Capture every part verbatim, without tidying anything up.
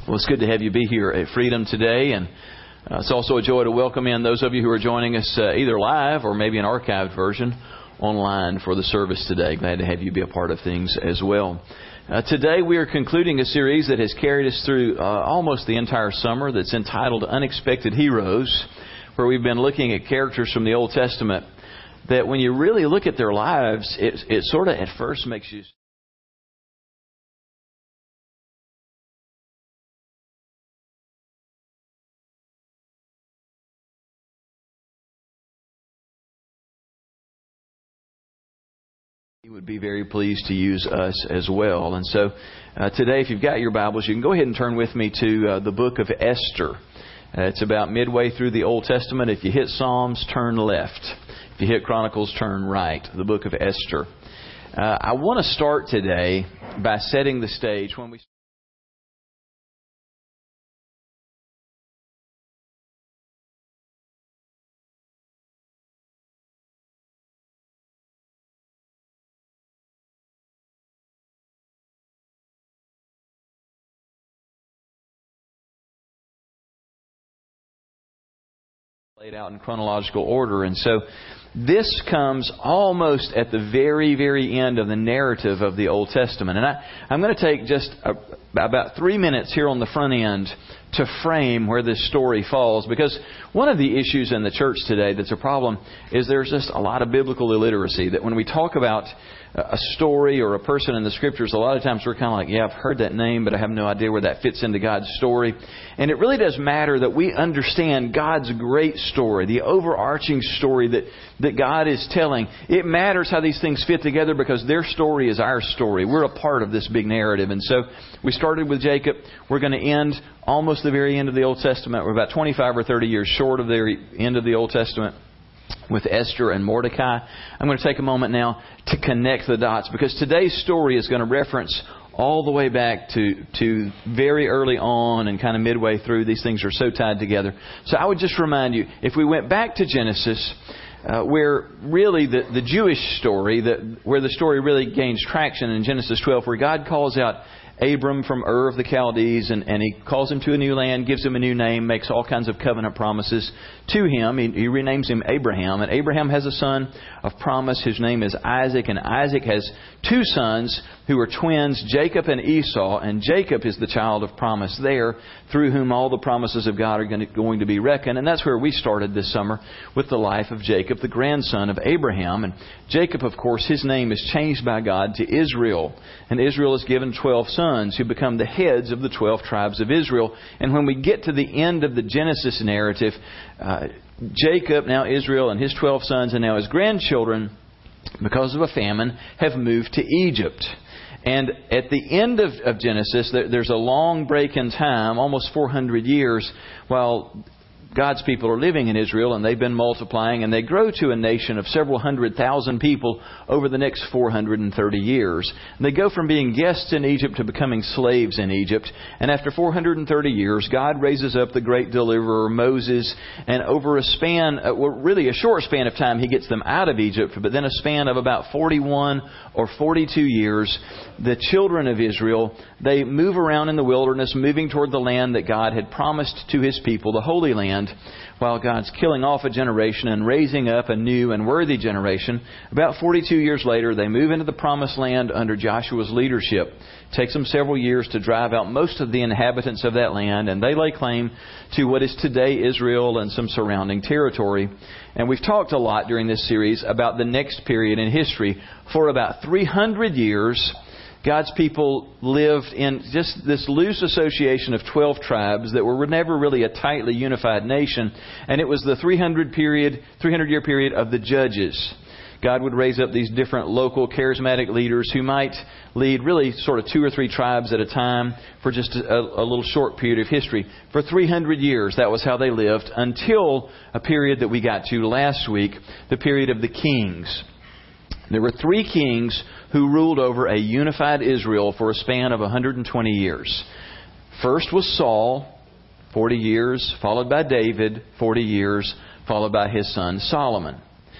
Well, it's good to have you be here at Freedom today, and uh, it's also a joy to welcome in those of you who are joining us uh, either live or maybe an archived version online for the service today. Glad to have you be a part of things as well. Uh, today we are concluding a series that has carried us through uh, almost the entire summer that's entitled Unexpected Heroes, where we've been looking at characters from the Old Testament that when you really look at their lives, it, it sort of at first makes you... He would be very pleased to use us as well. And so uh, today, if you've got your Bibles, you can go ahead and turn with me to uh, the book of Esther. Uh, it's about midway through the Old Testament. If you hit Psalms, turn left. If you hit Chronicles, turn right. The book of Esther. Uh, I want to start today by setting the stage. When we laid out in chronological order. And so this comes almost at the very, very end of the narrative of the Old Testament. And I, I'm going to take just a, about three minutes here on the front end to frame where this story falls. Because one of the issues in the church today that's a problem is there's just a lot of biblical illiteracy. That when we talk about a story or a person in the Scriptures, a lot of times we're kind of like, yeah, I've heard that name, but I have no idea where that fits into God's story. And it really does matter that we understand God's great story, the overarching story that, that God is telling. It matters how these things fit together because their story is our story. We're a part of this big narrative. And so we started with Jacob. We're going to end almost the very end of the Old Testament. We're about twenty-five or thirty years short of the end of the Old Testament with Esther and Mordecai. I'm going to take a moment now to connect the dots because today's story is going to reference all the way back to, to very early on and kind of midway through. These things are so tied together. So I would just remind you, if we went back to Genesis, uh, where really the, the Jewish story, that where the story really gains traction in Genesis twelve, where God calls out Abram from Ur of the Chaldees, and, and He calls him to a new land, gives him a new name, makes all kinds of covenant promises to him. He, he renames him Abraham. And Abraham has a son of promise. His name is Isaac. And Isaac has two sons who are twins, Jacob and Esau. And Jacob is the child of promise there, through whom all the promises of God are going to, going to be reckoned. And that's where we started this summer with the life of Jacob, the grandson of Abraham. And Jacob, of course, his name is changed by God to Israel. And Israel is given twelve sons who become the heads of the twelve tribes of Israel. And when we get to the end of the Genesis narrative, uh, Jacob, now Israel, and his twelve sons and now his grandchildren, because of a famine, have moved to Egypt. And at the end of, of Genesis, there, there's a long break in time, almost four hundred years, while God's people are living in Israel, and they've been multiplying, and they grow to a nation of several hundred thousand people over the next four hundred thirty years. And they go from being guests in Egypt to becoming slaves in Egypt. And after four hundred thirty years, God raises up the great deliverer, Moses, and over a span, uh, well, really a short span of time, He gets them out of Egypt. But then a span of about forty-one or forty-two years, the children of Israel, they move around in the wilderness, moving toward the land that God had promised to His people, the Holy Land, while God's killing off a generation and raising up a new and worthy generation. About forty-two years later, they move into the Promised Land under Joshua's leadership. It takes them several years to drive out most of the inhabitants of that land, and they lay claim to what is today Israel and some surrounding territory. And we've talked a lot during this series about the next period in history. For about three hundred years, God's people lived in just this loose association of twelve tribes that were never really a tightly unified nation. And it was the three hundred period, three hundred year period of the judges. God would raise up these different local charismatic leaders who might lead really sort of two or three tribes at a time for just a, a little short period of history. For three hundred years, that was how they lived until a period that we got to last week, the period of the kings. There were three kings who ruled over a unified Israel for a span of one hundred twenty years. First was Saul, forty years, followed by David, forty years, followed by his son Solomon.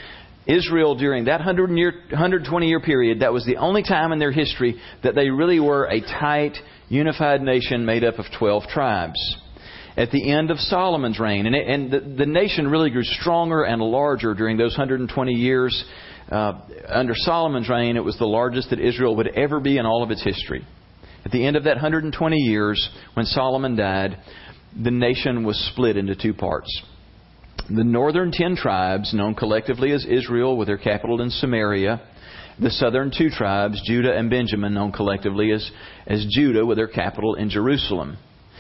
Israel, during that one hundred twenty year period, that was the only time in their history that they really were a tight, unified nation made up of twelve tribes. At the end of Solomon's reign, and, it, and the, the nation really grew stronger and larger during those one hundred twenty years. Uh, under Solomon's reign, it was the largest that Israel would ever be in all of its history. At the end of that one hundred twenty years, when Solomon died, the nation was split into two parts. The northern ten tribes, known collectively as Israel, with their capital in Samaria. The southern two tribes, Judah and Benjamin, known collectively as, as Judah, with their capital in Jerusalem.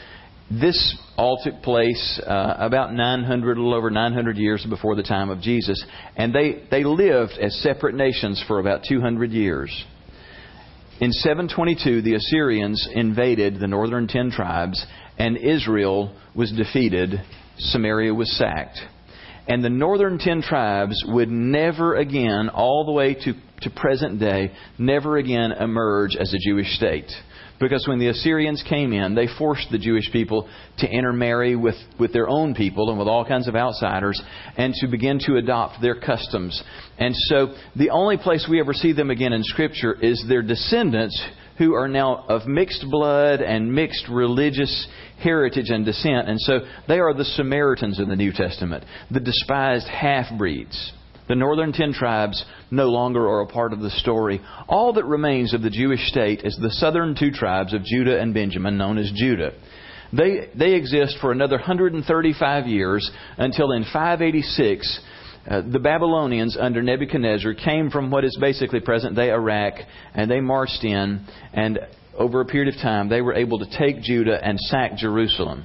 This all took place uh, about nine hundred, a little over nine hundred years before the time of Jesus. And they, they lived as separate nations for about two hundred years. In seven twenty-two, the Assyrians invaded the northern ten tribes, and Israel was defeated. Samaria was sacked. And the northern ten tribes would never again, all the way to, to present day, never again emerge as a Jewish state. Because when the Assyrians came in, they forced the Jewish people to intermarry with, with their own people and with all kinds of outsiders, and to begin to adopt their customs. And so the only place we ever see them again in Scripture is their descendants, who are now of mixed blood and mixed religious heritage and descent. And so they are the Samaritans in the New Testament, the despised half-breeds. The northern ten tribes no longer are a part of the story. All that remains of the Jewish state is the southern two tribes of Judah and Benjamin, known as Judah. They, they exist for another one hundred thirty-five years until in five eighty-six, uh, the Babylonians under Nebuchadnezzar came from what is basically present-day Iraq, and they marched in, and over a period of time they were able to take Judah and sack Jerusalem.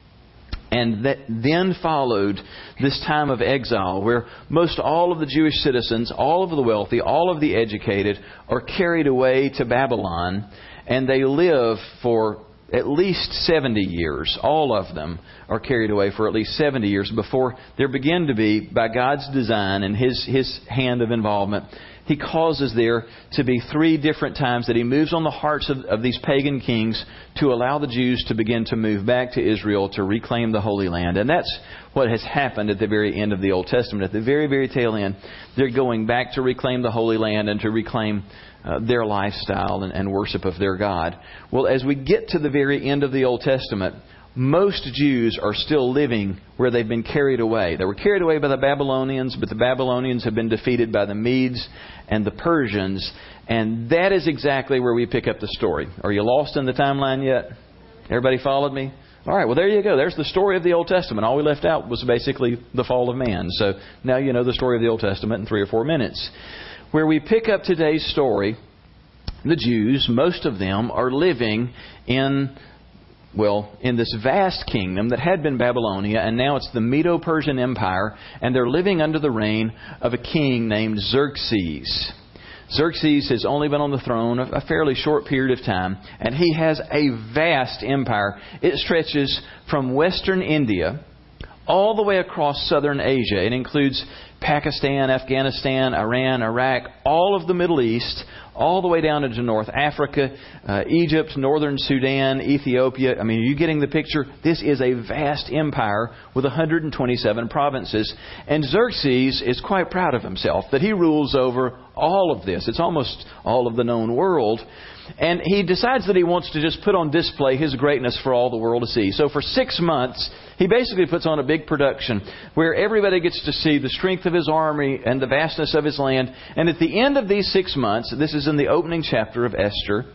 And that then followed this time of exile where most all of the Jewish citizens, all of the wealthy, all of the educated are carried away to Babylon, and they live for at least seventy years. All of them are carried away for at least seventy years before there begin to be, by God's design and His, His hand of involvement, He causes there to be three different times that He moves on the hearts of, of these pagan kings to allow the Jews to begin to move back to Israel to reclaim the Holy Land. And that's what has happened at the very end of the Old Testament. At the very, very tail end, they're going back to reclaim the Holy Land and to reclaim uh, their lifestyle and, and worship of their God. Well, as we get to the very end of the Old Testament, most Jews are still living where they've been carried away. They were carried away by the Babylonians, but the Babylonians have been defeated by the Medes and the Persians. And that is exactly where we pick up the story. Are you lost in the timeline yet? Everybody followed me? All right, well, there you go. There's the story of the Old Testament. All we left out was basically the fall of man. So now you know the story of the Old Testament in three or four minutes. Where we pick up today's story, the Jews, most of them, are living in... Well, in this vast kingdom that had been Babylonia, and now it's the Medo-Persian Empire, and they're living under the reign of a king named Xerxes. Xerxes has only been on the throne a fairly short period of time, and he has a vast empire. It stretches from western India all the way across southern Asia. It includes Pakistan, Afghanistan, Iran, Iraq, all of the Middle East, all the way down into North Africa, uh, Egypt, northern Sudan, Ethiopia. I mean, are you getting the picture? This is a vast empire with one hundred twenty-seven provinces. And Xerxes is quite proud of himself that he rules over all of this. It's almost all of the known world. And he decides that he wants to just put on display his greatness for all the world to see. So for six months, he basically puts on a big production where everybody gets to see the strength of his army and the vastness of his land. And at the end of these six months, this is in the opening chapter of Esther,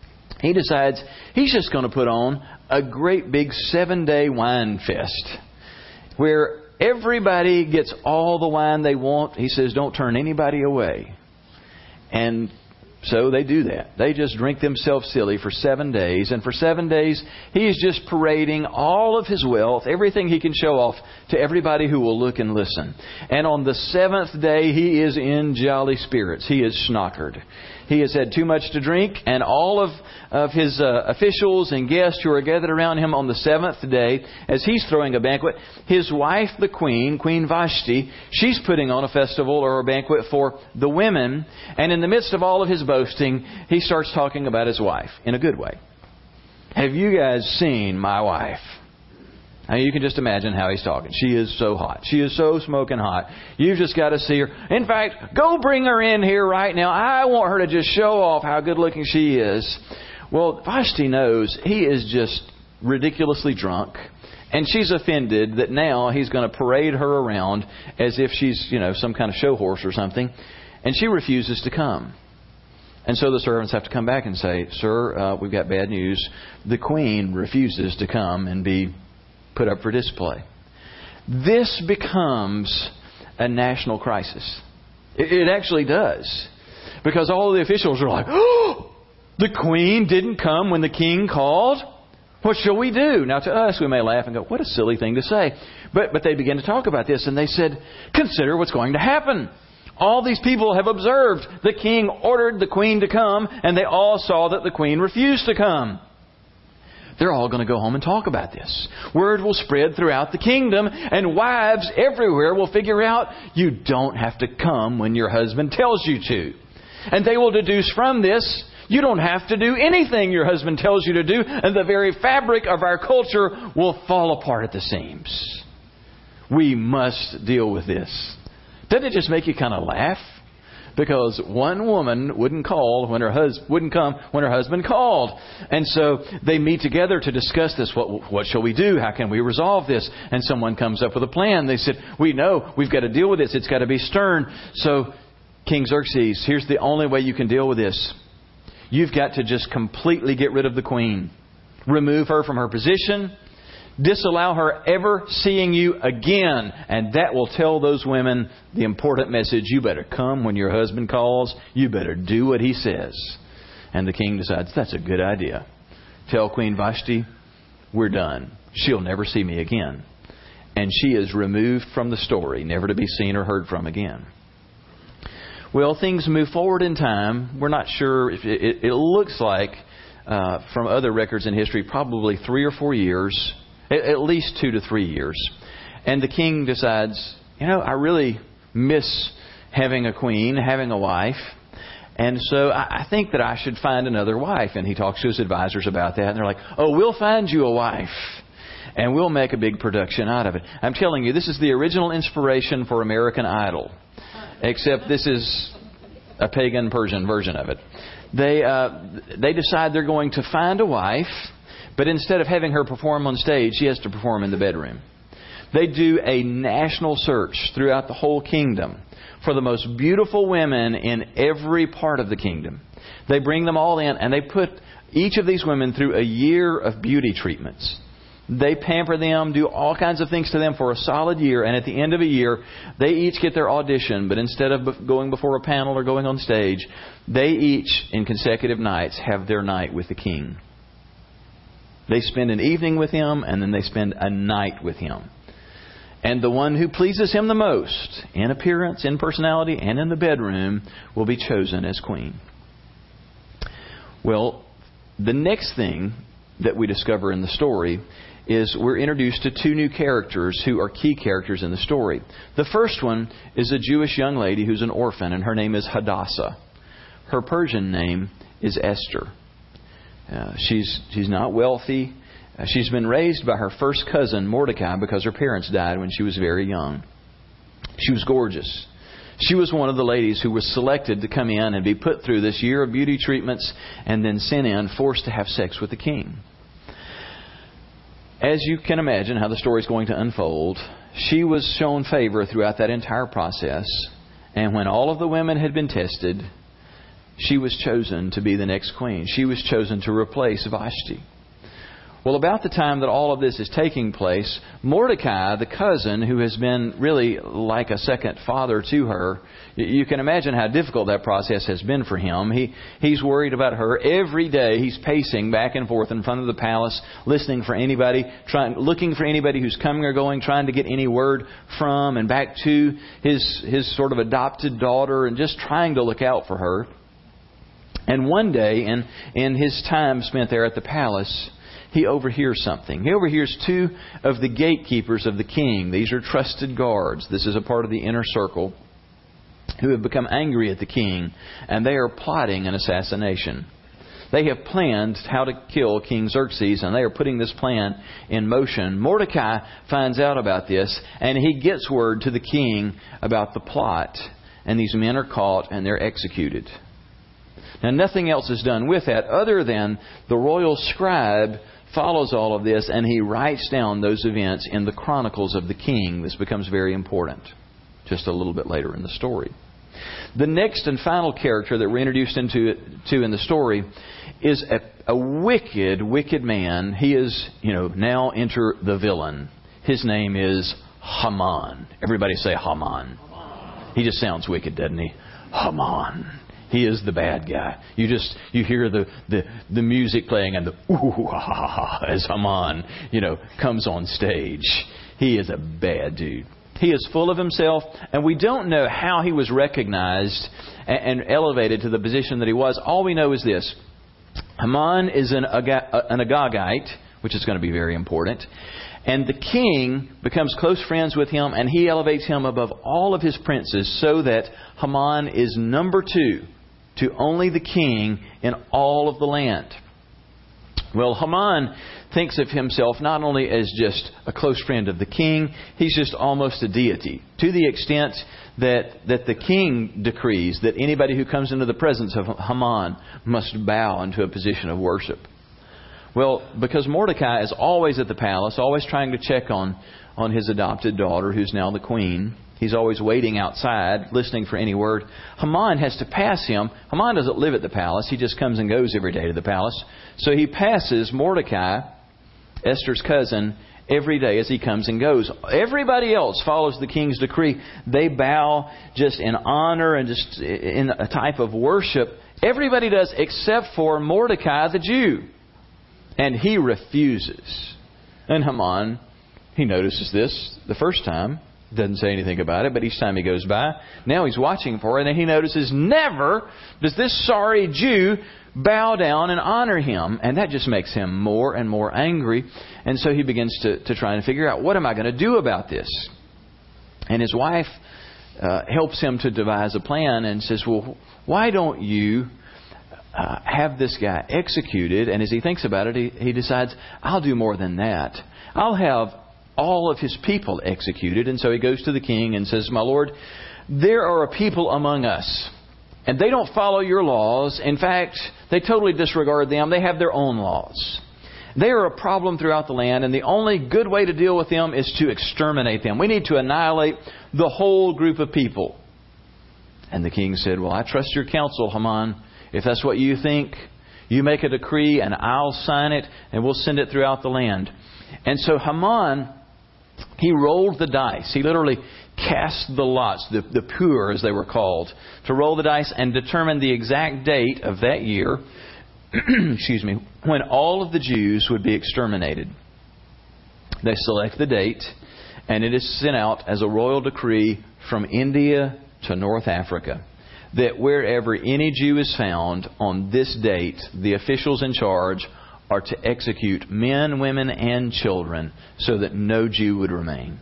he decides he's just going to put on a great big seven-day wine fest where everybody gets all the wine they want. He says, don't turn anybody away. And so they do that. They just drink themselves silly for seven days. And for seven days, he is just parading all of his wealth, everything he can show off to everybody who will look and listen. And on the seventh day, he is in jolly spirits. He is snockered. He has had too much to drink, and all of, of his uh, officials and guests who are gathered around him on the seventh day, as he's throwing a banquet, his wife, the queen, Queen Vashti, she's putting on a festival or a banquet for the women. And in the midst of all of his boasting, he starts talking about his wife in a good way. Have you guys seen my wife? I mean, you can just imagine how he's talking. She is so hot. She is so smoking hot. You've just got to see her. In fact, go bring her in here right now. I want her to just show off how good looking she is. Well, Vashti knows he is just ridiculously drunk. And she's offended that now he's going to parade her around as if she's, you know, some kind of show horse or something. And she refuses to come. And so the servants have to come back and say, Sir, uh, we've got bad news. The queen refuses to come and be put up for display. This becomes a national crisis. It, it actually does. Because all the officials are like, oh, the queen didn't come when the king called? What shall we do? Now, to us, we may laugh and go, what a silly thing to say. But, but they begin to talk about this, and they said, consider what's going to happen. All these people have observed the king ordered the queen to come, and they all saw that the queen refused to come. They're all going to go home and talk about this. Word will spread throughout the kingdom, and wives everywhere will figure out you don't have to come when your husband tells you to. And they will deduce from this, you don't have to do anything your husband tells you to do, and the very fabric of our culture will fall apart at the seams. We must deal with this. Doesn't it just make you kind of laugh? Because one woman wouldn't call when her hus- wouldn't come when her husband called. And so they meet together to discuss this. What, what shall we do? How can we resolve this? And someone comes up with a plan. They said, we know we've got to deal with this. It's got to be stern. So King Xerxes, here's the only way you can deal with this. You've got to just completely get rid of the queen. Remove her from her position. Disallow her ever seeing you again. And that will tell those women the important message. You better come when your husband calls. You better do what he says. And the king decides, that's a good idea. Tell Queen Vashti, we're done. She'll never see me again. And she is removed from the story, never to be seen or heard from again. Well, things move forward in time. We're not sure. If it, it, it looks like, uh, from other records in history, probably three or four years. At least two to three years. And the king decides, you know, I really miss having a queen, having a wife. And so I think that I should find another wife. And he talks to his advisors about that. And they're like, oh, we'll find you a wife. And we'll make a big production out of it. I'm telling you, this is the original inspiration for American Idol. Except this is a pagan Persian version of it. They, uh, they decide they're going to find a wife. But instead of having her perform on stage, she has to perform in the bedroom. They do a national search throughout the whole kingdom for the most beautiful women in every part of the kingdom. They bring them all in and they put each of these women through a year of beauty treatments. They pamper them, do all kinds of things to them for a solid year. And at the end of a year, they each get their audition. But instead of going before a panel or going on stage, they each, in consecutive nights, have their night with the king. They spend an evening with him, and then they spend a night with him. And the one who pleases him the most, in appearance, in personality, and in the bedroom, will be chosen as queen. Well, the next thing that we discover in the story is we're introduced to two new characters who are key characters in the story. The first one is a Jewish young lady who's an orphan, and her name is Hadassah. Her Persian name is Esther. Uh, she's she's not wealthy. Uh, she's been raised by her first cousin, Mordecai, because her parents died when she was very young. She was gorgeous. She was one of the ladies who was selected to come in and be put through this year of beauty treatments and then sent in, forced to have sex with the king. As you can imagine how the story is going to unfold, she was shown favor throughout that entire process. And when all of the women had been tested, she was chosen to be the next queen. She was chosen to replace Vashti. Well, about the time that all of this is taking place, Mordecai, the cousin, who has been really like a second father to her, you can imagine how difficult that process has been for him. He He's worried about her. Every day he's pacing back and forth in front of the palace, listening for anybody, trying, looking for anybody who's coming or going, trying to get any word from and back to his, his sort of adopted daughter, and just trying to look out for her. And one day, in, in his time spent there at the palace, he overhears something. He overhears two of the gatekeepers of the king. These are trusted guards. This is a part of the inner circle, who have become angry at the king, and they are plotting an assassination. They have planned how to kill King Xerxes, and they are putting this plan in motion. Mordecai finds out about this, and he gets word to the king about the plot. And these men are caught, and they're executed. Now, nothing else is done with that other than the royal scribe follows all of this, and he writes down those events in the Chronicles of the King. This becomes very important just a little bit later in the story. The next and final character that we're introduced into to in the story is a, a wicked, wicked man. He is, you know, now enter the villain. His name is Haman. Everybody say Haman. He just sounds wicked, doesn't he? Haman. He is the bad guy. You just, you hear the, the, the music playing and the ooh, ha, ha, ha, as Haman, you know, comes on stage. He is a bad dude. He is full of himself, and we don't know how he was recognized and, and elevated to the position that he was. All we know is this. Haman is an, an Agagite, which is going to be very important. And the king becomes close friends with him, and he elevates him above all of his princes so that Haman is number two to only the king in all of the land. Well, Haman thinks of himself not only as just a close friend of the king, he's just almost a deity, to the extent that, that the king decrees that anybody who comes into the presence of Haman must bow into a position of worship. Well, because Mordecai is always at the palace, always trying to check on, on his adopted daughter, who's now the queen. He's always waiting outside, listening for any word. Haman has to pass him. Haman doesn't live at the palace. He just comes and goes every day to the palace. So he passes Mordecai, Esther's cousin, every day as he comes and goes. Everybody else follows the king's decree. They bow just in honor and just in a type of worship. Everybody does except for Mordecai the Jew. And he refuses. And Haman, he notices this the first time. Doesn't say anything about it, but each time he goes by, now he's watching for it, and he notices never does this sorry Jew bow down and honor him. And that just makes him more and more angry. And so he begins to, to try and figure out, what am I going to do about this? And his wife uh, helps him to devise a plan and says, well, why don't you uh, have this guy executed? And as he thinks about it, he, he decides, I'll do more than that. I'll have all of his people executed. And so he goes to the king and says, my lord, there are a people among us, and they don't follow your laws. In fact, they totally disregard them. They have their own laws. They are a problem throughout the land, and the only good way to deal with them is to exterminate them. We need to annihilate the whole group of people. And the king said, well, I trust your counsel, Haman. If that's what you think, you make a decree and I'll sign it, and we'll send it throughout the land. And so Haman, he rolled the dice. He literally cast the lots, the, the pur as they were called, to roll the dice and determine the exact date of that year, excuse me, when all of the Jews would be exterminated. They select the date, and it is sent out as a royal decree from India to North Africa, that wherever any Jew is found on this date, the officials in charge are to execute men, women, and children so that no Jew would remain.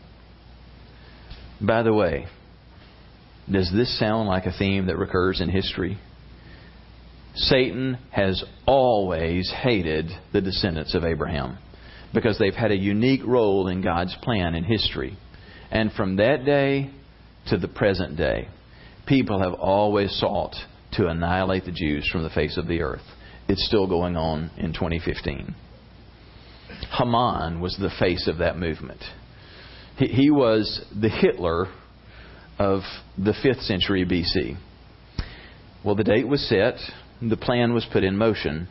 By the way, does this sound like a theme that recurs in history? Satan has always hated the descendants of Abraham because they've had a unique role in God's plan in history. And from that day to the present day, people have always sought to annihilate the Jews from the face of the earth. It's still going on in twenty fifteen. Haman was the face of that movement. He, he was the Hitler of the fifth century B C. Well, the date was set. The plan was put in motion.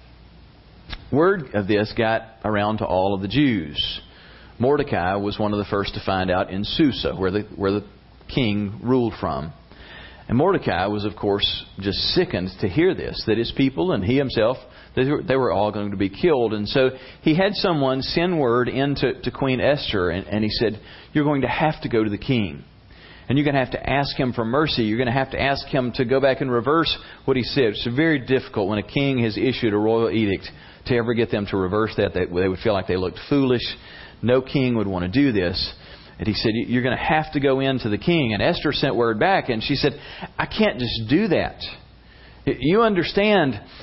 Word of this got around to all of the Jews. Mordecai was one of the first to find out in Susa, where the, where the king ruled from. And Mordecai was, of course, just sickened to hear this, that his people and he himself, they were, they were all going to be killed. And so he had someone send word into to Queen Esther, and, and he said, you're going to have to go to the king. And you're going to have to ask him for mercy. You're going to have to ask him to go back and reverse what he said. It's very difficult when a king has issued a royal edict to ever get them to reverse that. They, they would feel like they looked foolish. No king would want to do this. And he said, you're going to have to go in to the king. And Esther sent word back, and she said, I can't just do that. You understand,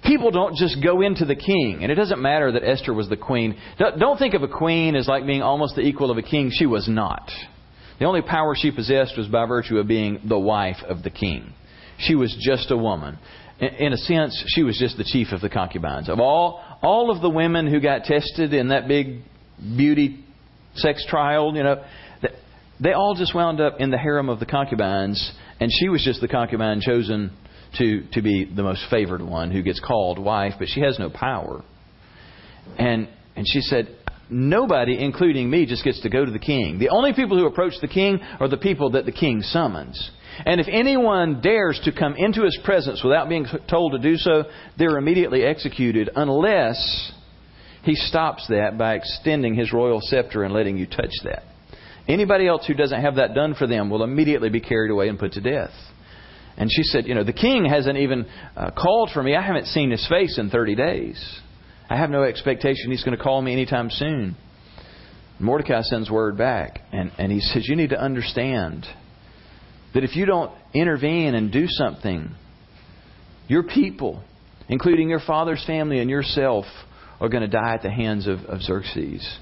People don't just go into the king. And it doesn't matter that Esther was the queen. Don't think of a queen as like being almost the equal of a king. She was not. The only power she possessed was by virtue of being the wife of the king. She was just a woman. In a sense, she was just the chief of the concubines. Of all, all of the women who got tested in that big beauty sex trial, you know, they all just wound up in the harem of the concubines. And she was just the concubine chosen to, to be the most favored one who gets called wife, but she has no power. And, and she said, nobody, including me, just gets to go to the king. The only people who approach the king are the people that the king summons. And if anyone dares to come into his presence without being told to do so, they're immediately executed unless he stops that by extending his royal scepter and letting you touch that. Anybody else who doesn't have that done for them will immediately be carried away and put to death. And she said, you know, the king hasn't even uh, called for me. I haven't seen his face in thirty days. I have no expectation he's going to call me anytime soon. Mordecai sends word back. And, and he says, you need to understand that if you don't intervene and do something, your people, including your father's family and yourself, are going to die at the hands of, of Xerxes.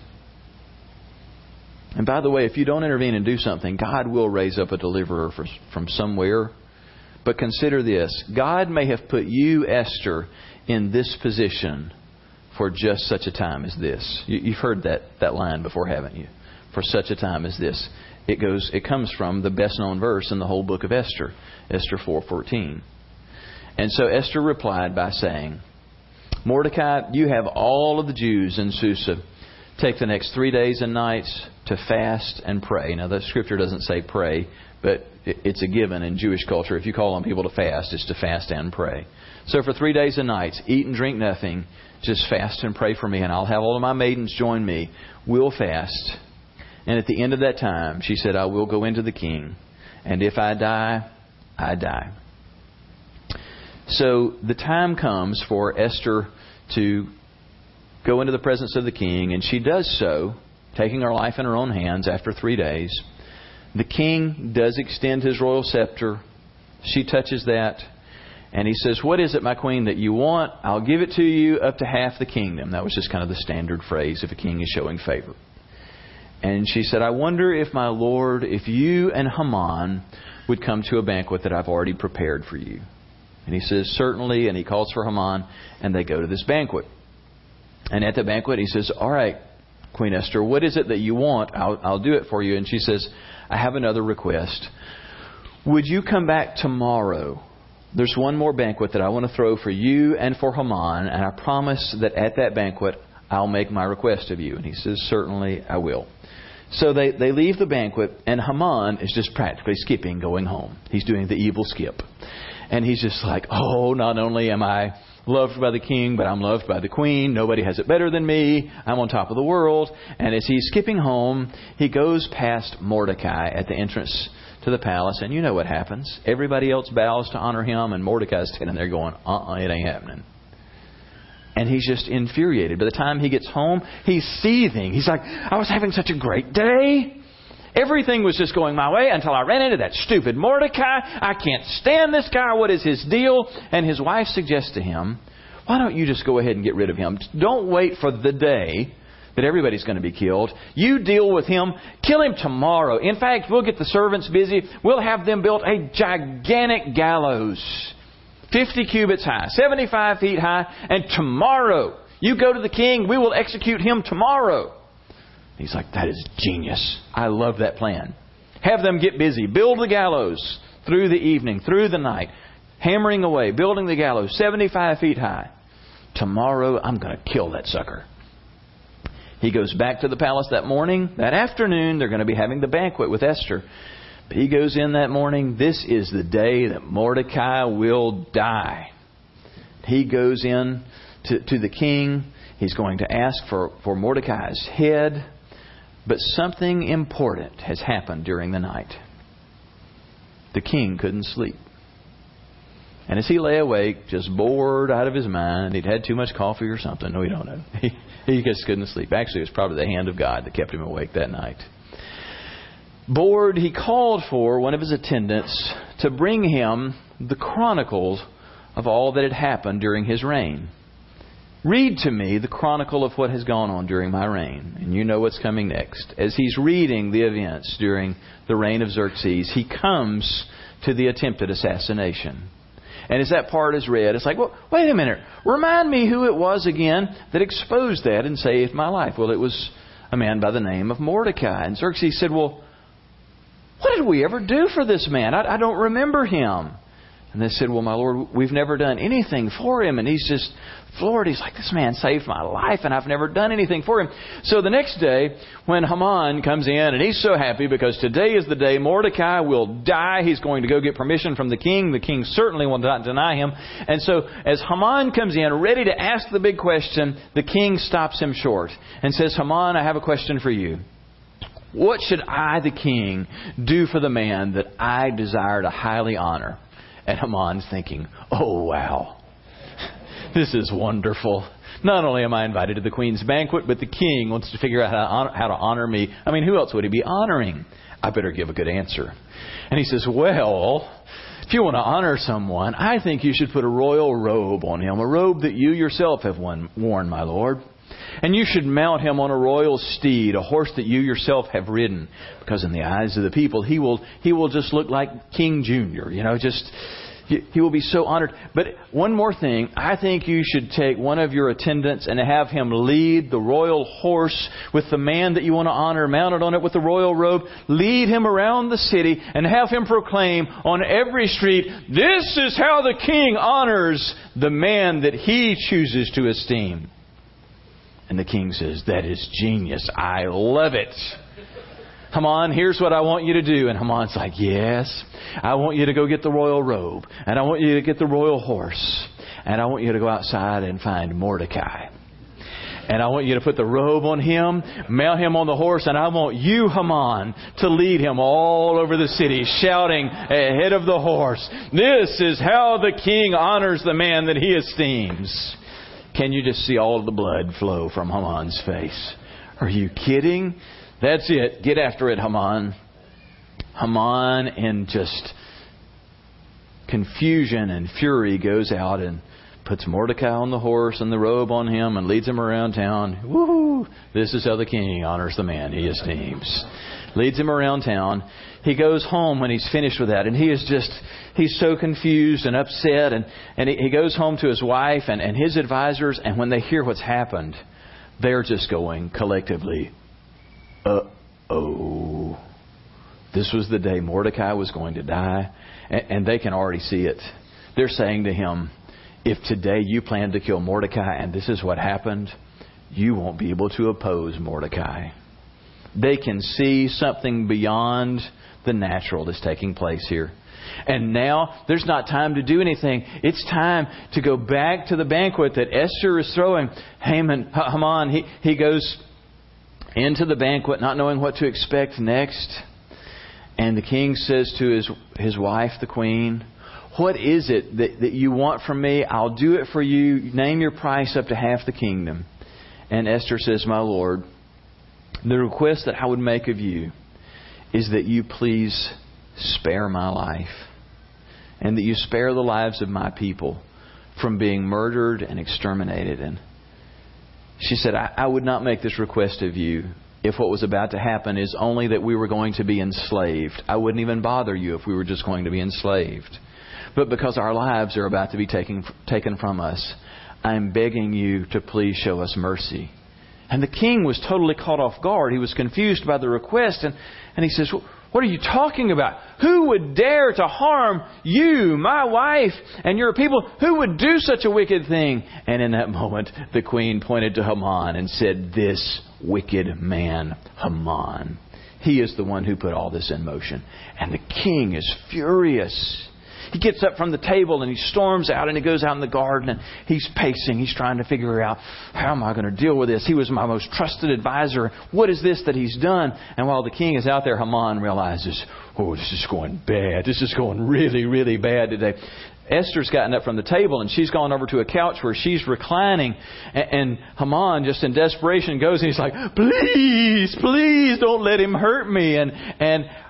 And by the way, if you don't intervene and do something, God will raise up a deliverer for, from somewhere. But consider this. God may have put you, Esther, in this position for just such a time as this. You, you've heard that, that line before, haven't you? For such a time as this. It goes. It comes from the best known verse in the whole book of Esther, Esther four fourteen. And so Esther replied by saying, Mordecai, you have all of the Jews in Susa take the next three days and nights to fast and pray. Now, the scripture doesn't say pray, but it's a given in Jewish culture. If you call on people to fast, it's to fast and pray. So for three days and nights, eat and drink nothing. Just fast and pray for me, and I'll have all of my maidens join me. We'll fast. And at the end of that time, she said, I will go into the king. And if I die, I die. So the time comes for Esther to go into the presence of the king, and she does so, taking her life in her own hands after three days. The king does extend his royal scepter. She touches that, and he says, what is it, my queen, that you want? I'll give it to you up to half the kingdom. That was just kind of the standard phrase if a king is showing favor. And she said, I wonder if my lord, if you and Haman would come to a banquet that I've already prepared for you. And he says, certainly. And he calls for Haman, and they go to this banquet. And at the banquet, he says, all right, Queen Esther, what is it that you want? I'll, I'll do it for you. And she says, I have another request. Would you come back tomorrow? There's one more banquet that I want to throw for you and for Haman. And I promise that at that banquet, I'll make my request of you. And he says, certainly I will. So they, they leave the banquet, and Haman is just practically skipping, going home. He's doing the evil skip. And he's just like, oh, not only am I loved by the king, but I'm loved by the queen. Nobody has it better than me. I'm on top of the world. And as he's skipping home, he goes past Mordecai at the entrance to the palace. And you know what happens. Everybody else bows to honor him, and Mordecai's standing there going, uh-uh, it ain't happening. And he's just infuriated. By the time he gets home, he's seething. He's like, I was having such a great day. Everything was just going my way until I ran into that stupid Mordecai. I can't stand this guy. What is his deal? And his wife suggests to him, why don't you just go ahead and get rid of him? Don't wait for the day that everybody's going to be killed. You deal with him. Kill him tomorrow. In fact, we'll get the servants busy. We'll have them build a gigantic gallows. fifty cubits high, seventy-five feet high. And tomorrow, you go to the king. We will execute him tomorrow. He's like, that is genius. I love that plan. Have them get busy. Build the gallows through the evening, through the night. Hammering away, building the gallows seventy-five feet high. Tomorrow, I'm going to kill that sucker. He goes back to the palace that morning. That afternoon, they're going to be having the banquet with Esther. But he goes in that morning. This is the day that Mordecai will die. He goes in to, to the king. He's going to ask for, for Mordecai's head. But something important has happened during the night. The king couldn't sleep. And as he lay awake, just bored out of his mind, he'd had too much coffee or something. No, we don't know. He, he just couldn't sleep. Actually, it was probably the hand of God that kept him awake that night. Bored, he called for one of his attendants to bring him the chronicles of all that had happened during his reign. Read to me the chronicle of what has gone on during my reign, and you know what's coming next. As he's reading the events during the reign of Xerxes, he comes to the attempted assassination. And as that part is read, it's like, well, wait a minute. Remind me who it was again that exposed that and saved my life. Well, it was a man by the name of Mordecai. And Xerxes said, well, what did we ever do for this man? I, I don't remember him. And they said, well, my Lord, we've never done anything for him. And he's just floored. He's like, this man saved my life and I've never done anything for him. So the next day, when Haman comes in, and he's so happy because today is the day Mordecai will die. He's going to go get permission from the king. The king certainly will not deny him. And so as Haman comes in, ready to ask the big question, the king stops him short and says, Haman, I have a question for you. What should I, the king, do for the man that I desire to highly honor? And Haman's thinking, oh, wow, this is wonderful. Not only am I invited to the queen's banquet, but the king wants to figure out how to honor, how to honor me. I mean, who else would he be honoring? I better give a good answer. And he says, well, if you want to honor someone, I think you should put a royal robe on him, a robe that you yourself have worn, my lord. And you should mount him on a royal steed, a horse that you yourself have ridden. Because in the eyes of the people, he will he will just look like King Junior. You know, just he will be so honored. But one more thing, I think you should take one of your attendants and have him lead the royal horse with the man that you want to honor, mounted on it with the royal robe. Lead him around the city and have him proclaim on every street, this is how the king honors the man that he chooses to esteem. And the king says, that is genius. I love it. Haman, here's what I want you to do. And Haman's like, yes, I want you to go get the royal robe. And I want you to get the royal horse. And I want you to go outside and find Mordecai. And I want you to put the robe on him, mount him on the horse. And I want you, Haman, to lead him all over the city, shouting ahead of the horse, this is how the king honors the man that he esteems. Can you just see all of the blood flow from Haman's face? Are you kidding? That's it. Get after it, Haman. Haman, in just confusion and fury, goes out and puts Mordecai on the horse and the robe on him and leads him around town. Woohoo! This is how the king honors the man he esteems. Leads him around town. He goes home when he's finished with that, and he is just, he's so confused and upset, and, and he, he goes home to his wife and, and his advisors, and when they hear what's happened, they're just going collectively, uh-oh. This was the day Mordecai was going to die, and, and they can already see it. They're saying to him, if today you plan to kill Mordecai and this is what happened, you won't be able to oppose Mordecai. They can see something beyond the natural that's taking place here. And now there's not time to do anything. It's time to go back to the banquet that Esther is throwing. Haman, Haman, he, he goes into the banquet not knowing what to expect next. And the king says to his, his wife, the queen, what is it that, that you want from me? I'll do it for you. Name your price up to half the kingdom. And Esther says, my lord, the request that I would make of you is that you please spare my life and that you spare the lives of my people from being murdered and exterminated. And she said, I, I would not make this request of you if what was about to happen is only that we were going to be enslaved. I wouldn't even bother you if we were just going to be enslaved. But because our lives are about to be taken, taken from us, I'm begging you to please show us mercy. And the king was totally caught off guard. He was confused by the request. And, and he says, what are you talking about? Who would dare to harm you, my wife, and your people? Who would do such a wicked thing? And in that moment, the queen pointed to Haman and said, this wicked man, Haman. He is the one who put all this in motion. And the king is furious. He gets up from the table and he storms out and he goes out in the garden and he's pacing. He's trying to figure out, how am I going to deal with this? He was my most trusted advisor. What is this that he's done? And while the king is out there, Haman realizes, oh, this is going bad. This is going really, really bad today. Esther's gotten up from the table and she's gone over to a couch where she's reclining. And Haman, just in desperation, goes and he's like, please, please don't let him hurt me. And, and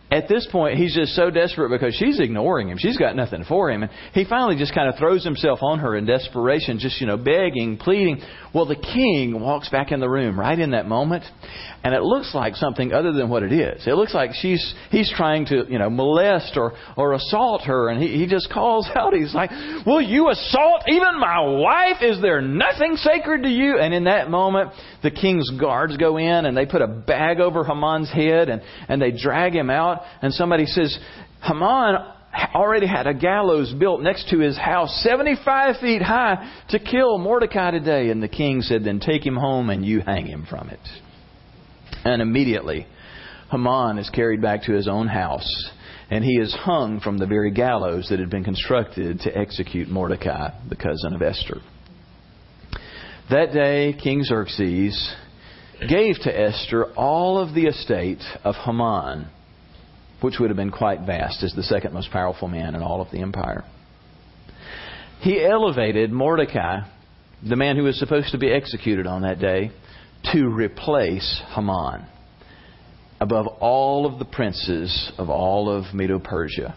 at this point, he's just so desperate because she's ignoring him. She's got nothing for him. And he finally just kind of throws himself on her in desperation, just, you know, begging, pleading. Well, the king walks back in the room right in that moment. And it looks like something other than what it is. It looks like she's he's trying to, you know, molest or, or assault her. And he, he just calls out. He's like, will you assault even my wife? Is there nothing sacred to you? And in that moment, the king's guards go in and they put a bag over Haman's head and, and they drag him out. And somebody says, Haman already had a gallows built next to his house, seventy-five feet high, to kill Mordecai today. And the king said, then take him home and you hang him from it. And immediately, Haman is carried back to his own house. And he is hung from the very gallows that had been constructed to execute Mordecai, the cousin of Esther. That day, King Xerxes gave to Esther all of the estate of Haman, which would have been quite vast, as the second most powerful man in all of the empire. He elevated Mordecai, the man who was supposed to be executed on that day, to replace Haman above all of the princes of all of Medo-Persia.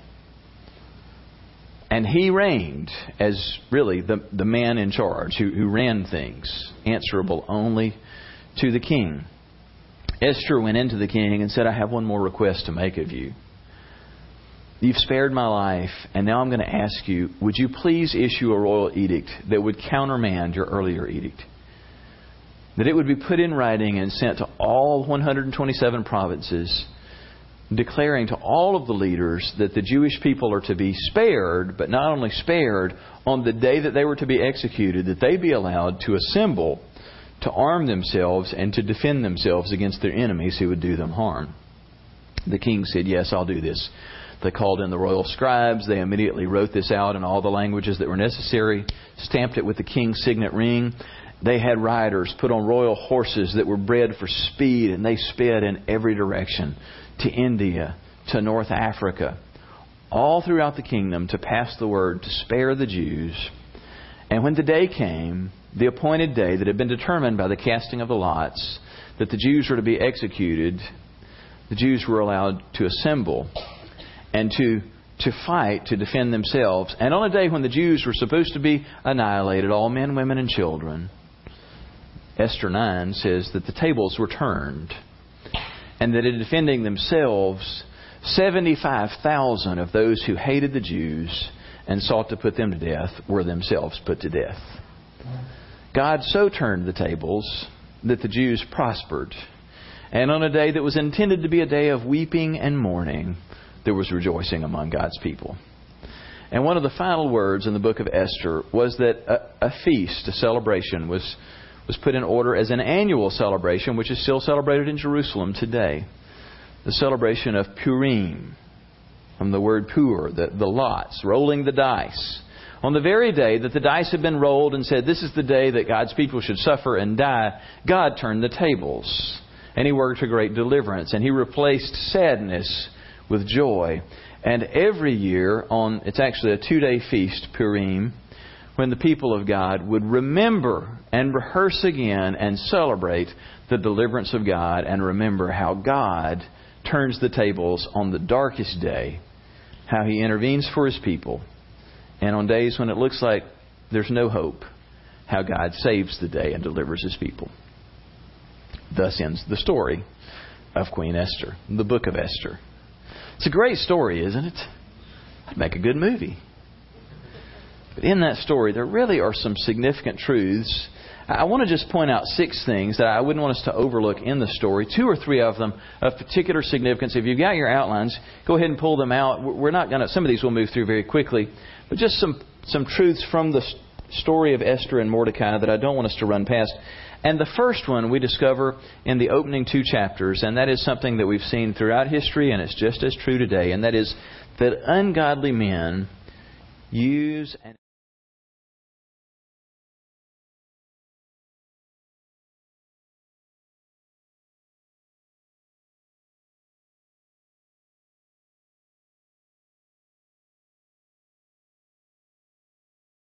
And he reigned as really the, the man in charge who, who ran things, answerable only to the king. Esther went into the king and said, I have one more request to make of you. You've spared my life, and now I'm going to ask you, would you please issue a royal edict that would countermand your earlier edict? That it would be put in writing and sent to all one hundred twenty-seven provinces, declaring to all of the leaders that the Jewish people are to be spared, but not only spared, on the day that they were to be executed, that they be allowed to assemble, to arm themselves, and to defend themselves against their enemies who would do them harm. The king said, yes, I'll do this. They called in the royal scribes. They immediately wrote this out in all the languages that were necessary, stamped it with the king's signet ring. They had riders put on royal horses that were bred for speed, and they sped in every direction, to India, to North Africa, all throughout the kingdom, to pass the word to spare the Jews. And when the day came, the appointed day that had been determined by the casting of the lots, that the Jews were to be executed, the Jews were allowed to assemble and to to fight, to defend themselves. And on a day when the Jews were supposed to be annihilated, all men, women, and children, Esther nine says that the tables were turned, and that in defending themselves, seventy-five thousand of those who hated the Jews and sought to put them to death were themselves put to death. God so turned the tables that the Jews prospered. And on a day that was intended to be a day of weeping and mourning, there was rejoicing among God's people. And one of the final words in the book of Esther was that a, a feast, a celebration, was was put in order as an annual celebration, which is still celebrated in Jerusalem today. The celebration of Purim, from the word pur, the, the lots, rolling the dice. On the very day that the dice had been rolled and said, this is the day that God's people should suffer and die, God turned the tables. And He worked a great deliverance. And He replaced sadness with joy. And every year, on it's actually a two-day feast, Purim, when the people of God would remember and rehearse again and celebrate the deliverance of God, and remember how God turns the tables on the darkest day, how He intervenes for His people, and on days when it looks like there's no hope, how God saves the day and delivers His people. Thus ends the story of Queen Esther, the book of Esther. It's a great story, isn't it? I'd make a good movie. But in that story, there really are some significant truths. I want to just point out six things that I wouldn't want us to overlook in the story. Two or three of them of particular significance. If you've got your outlines, go ahead and pull them out. We're not going to, some of these we'll move through very quickly. But just some, some truths from the story of Esther and Mordecai that I don't want us to run past. And the first one we discover in the opening two chapters, and that is something that we've seen throughout history, and it's just as true today, and that is that ungodly men use and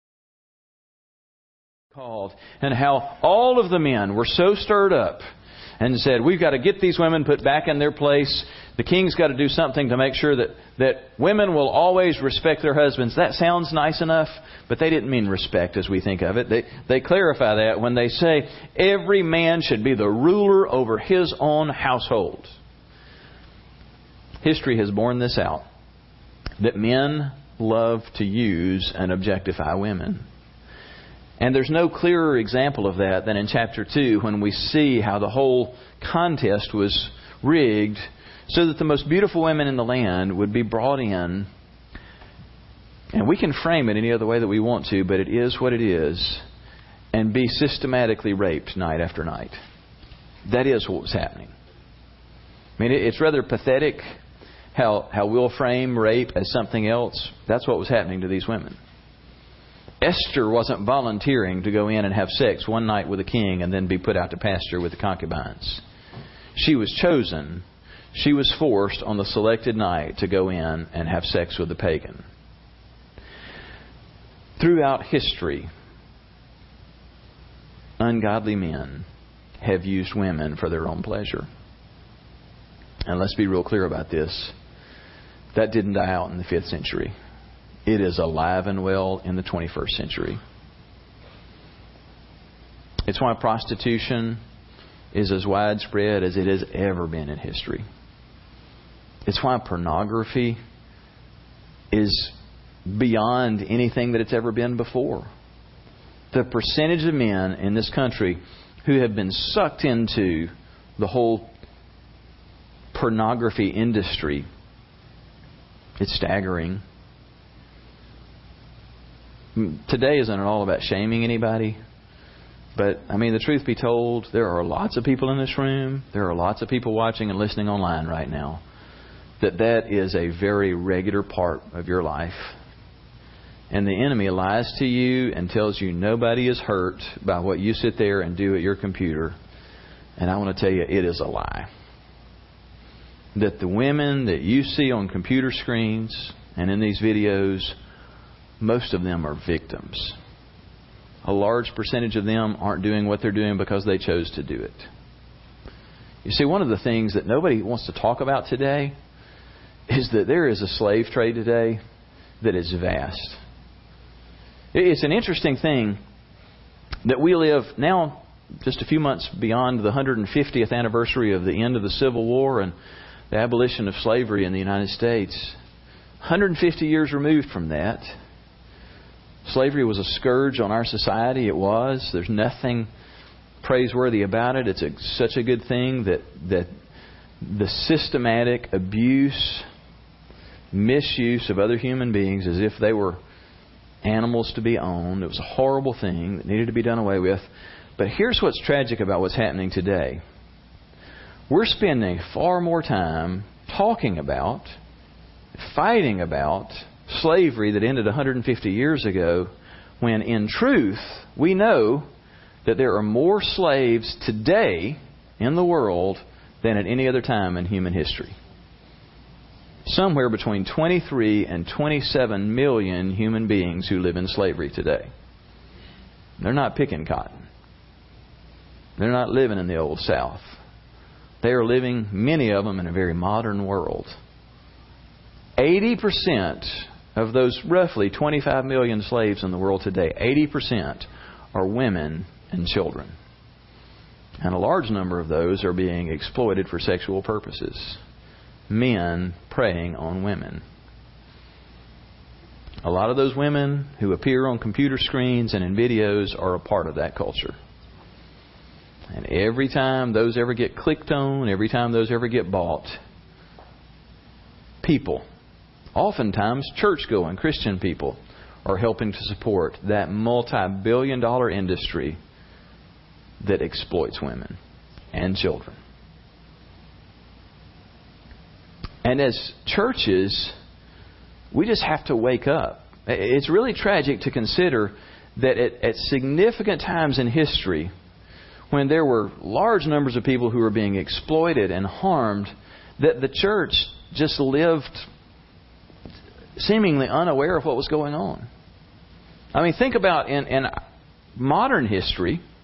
called, and how all of the men were so stirred up and said, we've got to get these women put back in their place. The king's got to do something to make sure that, that women will always respect their husbands. That sounds nice enough, but they didn't mean respect as we think of it. They, they clarify that when they say every man should be the ruler over his own household. History has borne this out, that men love to use and objectify women. And there's no clearer example of that than in chapter two, when we see how the whole contest was rigged so that the most beautiful women in the land would be brought in. And we can frame it any other way that we want to, but it is what it is, and be systematically raped night after night. That is what was happening. I mean, it's rather pathetic how, how we'll frame rape as something else. That's what was happening to these women. Esther wasn't volunteering to go in and have sex one night with a king and then be put out to pasture with the concubines. She was chosen. She was forced on the selected night to go in and have sex with the pagan. Throughout history, ungodly men have used women for their own pleasure. And let's be real clear about this. That didn't die out in the fifth century. It is alive and well in the twenty-first century. It's why prostitution is as widespread as it has ever been in history. It's why pornography is beyond anything that it's ever been before. The percentage of men in this country who have been sucked into the whole pornography industry, it's staggering. Today isn't all about shaming anybody. But, I mean, the truth be told, there are lots of people in this room. There are lots of people watching and listening online right now. That that is a very regular part of your life. And the enemy lies to you and tells you nobody is hurt by what you sit there and do at your computer. And I want to tell you, it is a lie. That the women that you see on computer screens and in these videos, most of them are victims. A large percentage of them aren't doing what they're doing because they chose to do it. You see, one of the things that nobody wants to talk about today is that there is a slave trade today that is vast. It's an interesting thing that we live now just a few months beyond the one hundred fiftieth anniversary of the end of the Civil War and the abolition of slavery in the United States. one hundred fifty years removed from that. Slavery was a scourge on our society. It was. There's nothing praiseworthy about it. It's a, such a good thing that that the systematic abuse, misuse of other human beings as if they were animals to be owned. It was a horrible thing that needed to be done away with. But here's what's tragic about what's happening today. We're spending far more time talking about, fighting about slavery that ended one hundred fifty years ago, when in truth we know that there are more slaves today in the world than at any other time in human history. Somewhere between twenty-three and twenty-seven million human beings who live in slavery today. They're not picking cotton. They're not living in the old South. They are living, many of them, in a very modern world. eighty percent of those roughly twenty-five million slaves in the world today, eighty percent are women and children. And a large number of those are being exploited for sexual purposes. Men preying on women. A lot of those women who appear on computer screens and in videos are a part of that culture. And every time those ever get clicked on, every time those ever get bought, people, oftentimes church-going Christian people, are helping to support that multi-billion dollar industry that exploits women and children. And as churches, we just have to wake up. It's really tragic to consider that at, at significant times in history, when there were large numbers of people who were being exploited and harmed, that the church just lived seemingly unaware of what was going on. I mean, think about in, in modern history,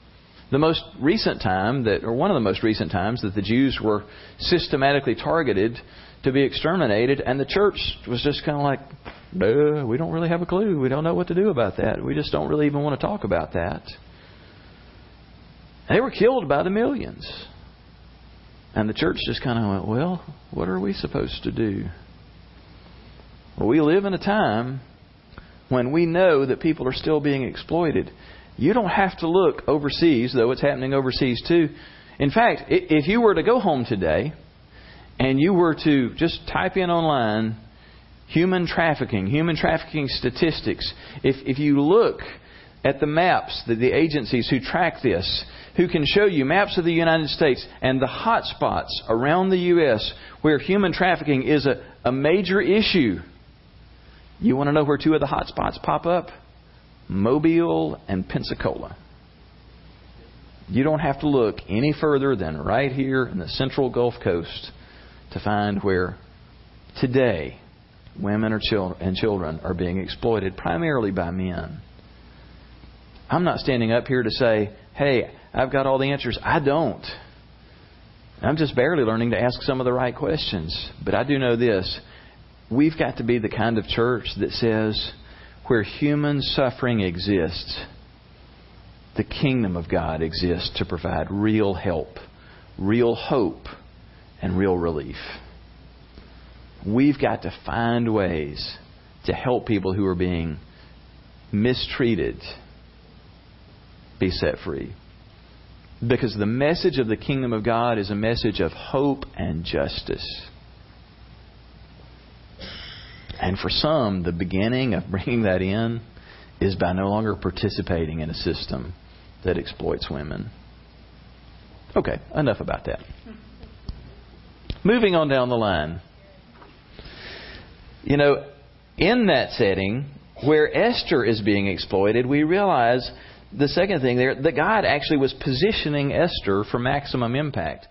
the most recent time that, or one of the most recent times that the Jews were systematically targeted to be exterminated, and the church was just kind of like, no, we don't really have a clue. We don't know what to do about that. We just don't really even want to talk about that. And they were killed by the millions. And the church just kind of went, well, what are we supposed to do? Well, we live in a time when we know that people are still being exploited. You don't have to look overseas, though it's happening overseas too. In fact, if you were to go home today and you were to just type in online human trafficking, human trafficking statistics, if if you look at the maps, the, the agencies who track this, who can show you maps of the United States and the hot spots around the U S where human trafficking is a, a major issue. You want to know where two of the hot spots pop up? Mobile and Pensacola. You don't have to look any further than right here in the central Gulf Coast to find where today women or children and children are being exploited primarily by men. I'm not standing up here to say, hey, I've got all the answers. I don't. I'm just barely learning to ask some of the right questions. But I do know this. We've got to be the kind of church that says, where human suffering exists, the kingdom of God exists to provide real help, real hope, and real relief. We've got to find ways to help people who are being mistreated be set free. Because the message of the kingdom of God is a message of hope and justice. And for some, the beginning of bringing that in is by no longer participating in a system that exploits women. Okay, enough about that. Moving on down the line. You know, in that setting where Esther is being exploited, we realize the second thing there, that God actually was positioning Esther for maximum impact.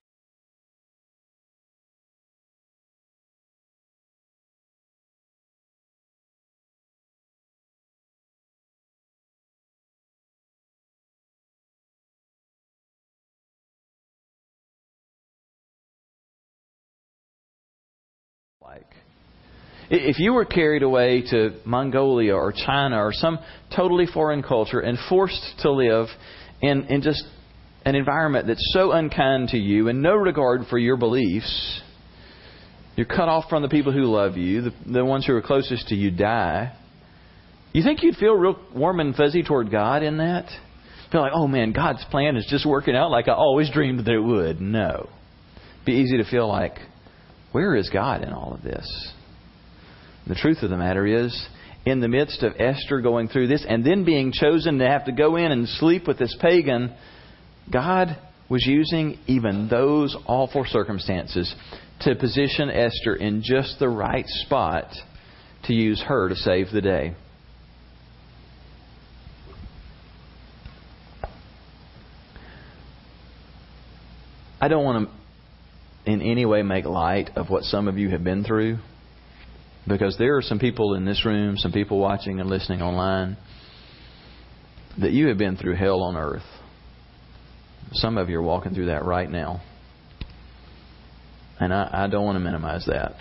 Like, if you were carried away to Mongolia or China or some totally foreign culture and forced to live in, in just an environment that's so unkind to you and no regard for your beliefs, you're cut off from the people who love you, the, the ones who are closest to you die, you think you'd feel real warm and fuzzy toward God in that? Feel like, oh man, God's plan is just working out like I always dreamed that it would. No. It'd be easy to feel like, where is God in all of this? The truth of the matter is, in the midst of Esther going through this and then being chosen to have to go in and sleep with this pagan, God was using even those awful circumstances to position Esther in just the right spot to use her to save the day. I don't want to in any way make light of what some of you have been through, because there are some people in this room, some people watching and listening online, that you have been through hell on earth. Some of you are walking through that right now. And I, I don't want to minimize that.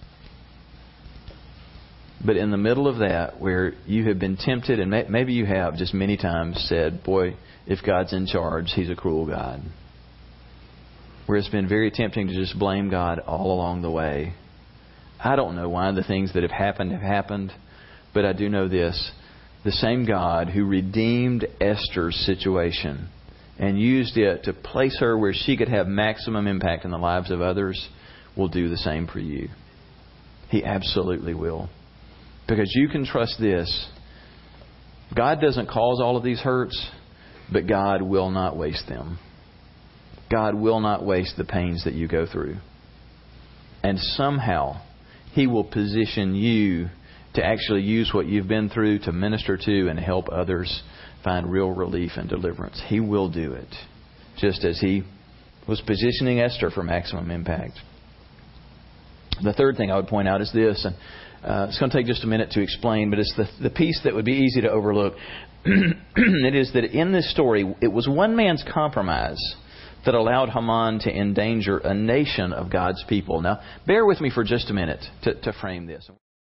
But in the middle of that, where you have been tempted, and may, maybe you have just many times said, boy, if God's in charge, He's a cruel God. Where it's been very tempting to just blame God all along the way. I don't know why the things that have happened have happened, but I do know this. The same God who redeemed Esther's situation and used it to place her where she could have maximum impact in the lives of others will do the same for you. He absolutely will. Because you can trust this. God doesn't cause all of these hurts, but God will not waste them. God will not waste the pains that you go through. And somehow He will position you to actually use what you've been through to minister to and help others find real relief and deliverance. He will do it. Just as He was positioning Esther for maximum impact. The third thing I would point out is this, and uh, it's going to take just a minute to explain, but it's the, the piece that would be easy to overlook. it is that in this story, it was one man's compromise that allowed Haman to endanger a nation of God's people. Now, bear with me for just a minute to, to frame this.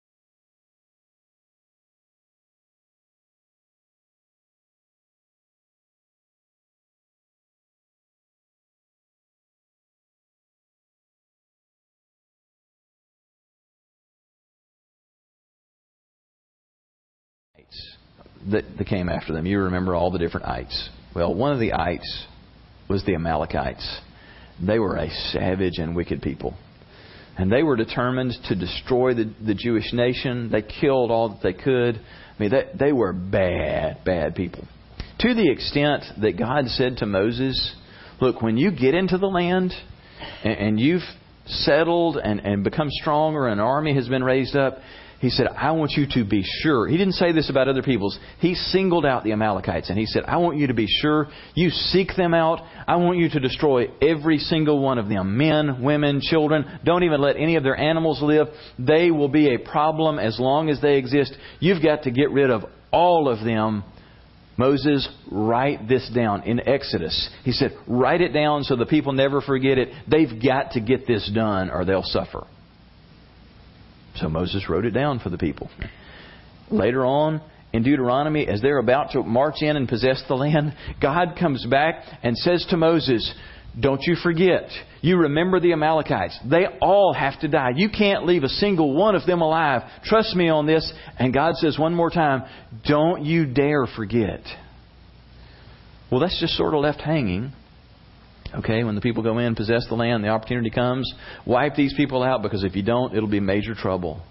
That, that came after them. You remember all the different ites. Well, one of the ites was the Amalekites. They were a savage and wicked people. And they were determined to destroy the, the Jewish nation. They killed all that they could. I mean, they, they were bad, bad people. To the extent that God said to Moses, look, when you get into the land and, and you've settled and, and become stronger and an army has been raised up, He said, I want you to be sure. He didn't say this about other peoples. He singled out the Amalekites. And He said, I want you to be sure. You seek them out. I want you to destroy every single one of them. Men, women, children. Don't even let any of their animals live. They will be a problem as long as they exist. You've got to get rid of all of them. Moses, write this down in Exodus. He said, write it down so the people never forget it. They've got to get this done or they'll suffer. So Moses wrote it down for the people. Later on, in Deuteronomy, as they're about to march in and possess the land, God comes back and says to Moses, don't you forget, you remember the Amalekites. They all have to die. You can't leave a single one of them alive. Trust me on this. And God says one more time, don't you dare forget. Well, that's just sort of left hanging. Okay, when the people go in, possess the land, the opportunity comes, wipe these people out, because if you don't, it'll be major trouble.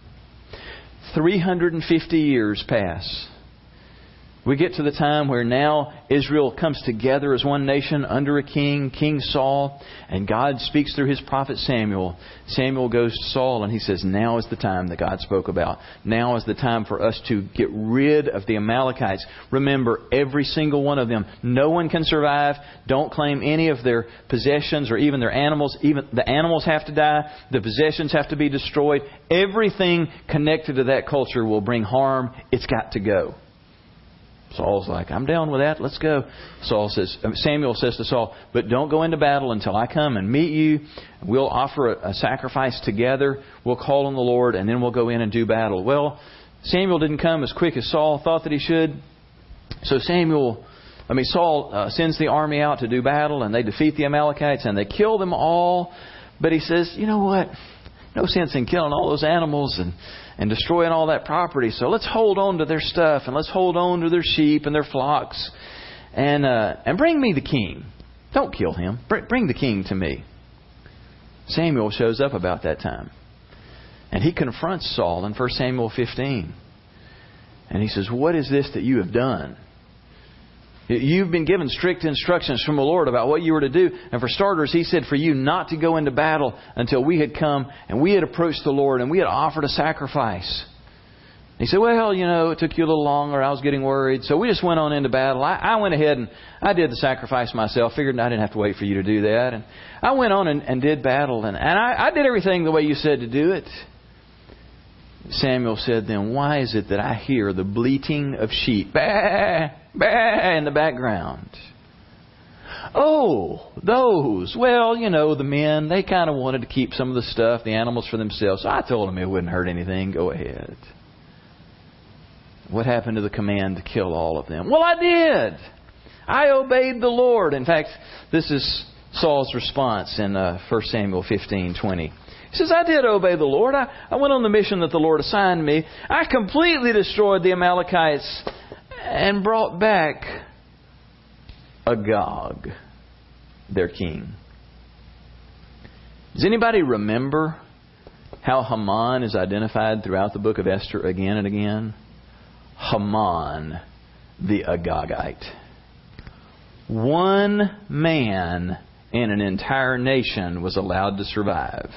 three hundred fifty years pass. We get to the time where now Israel comes together as one nation under a king, King Saul, and God speaks through His prophet Samuel. Samuel goes to Saul and he says, now is the time that God spoke about. Now is the time for us to get rid of the Amalekites. Remember, every single one of them. No one can survive. Don't claim any of their possessions or even their animals. Even the animals have to die. The possessions have to be destroyed. Everything connected to that culture will bring harm. It's got to go. Saul's like, I'm down with that. Let's go. Saul says, Samuel says to Saul, but don't go into battle until I come and meet you. We'll offer a, a sacrifice together. We'll call on the Lord and then we'll go in and do battle. Well, Samuel didn't come as quick as Saul thought that he should. So Samuel, I mean, Saul uh, sends the army out to do battle and they defeat the Amalekites and they kill them all. But he says, you know what? No sense in killing all those animals and and destroying all that property. So let's hold on to their stuff and let's hold on to their sheep and their flocks and uh, and bring me the king. Don't kill him. Bring, bring the king to me. Samuel shows up about that time. And he confronts Saul in First Samuel fifteen. And he says, what is this that you have done? You've been given strict instructions from the Lord about what you were to do. And for starters, He said for you not to go into battle until we had come and we had approached the Lord and we had offered a sacrifice. He said, well, you know, it took you a little longer. I was getting worried. So we just went on into battle. I, I went ahead and I did the sacrifice myself. Figured I didn't have to wait for you to do that. And I went on and, and did battle. And, and I, I did everything the way you said to do it. Samuel said, then why is it that I hear the bleating of sheep? Bah, bah, in the background. Oh, those. Well, you know, the men, they kind of wanted to keep some of the stuff, the animals for themselves. So I told them it wouldn't hurt anything. Go ahead. What happened to the command to kill all of them? Well, I did. I obeyed the Lord. In fact, this is Saul's response in uh, First Samuel fifteen twenty. He says, I did obey the Lord. I, I went on the mission that the Lord assigned me. I completely destroyed the Amalekites and brought back Agag, their king. Does anybody remember how Haman is identified throughout the book of Esther again and again? Haman, the Agagite. One man in an entire nation was allowed to survive.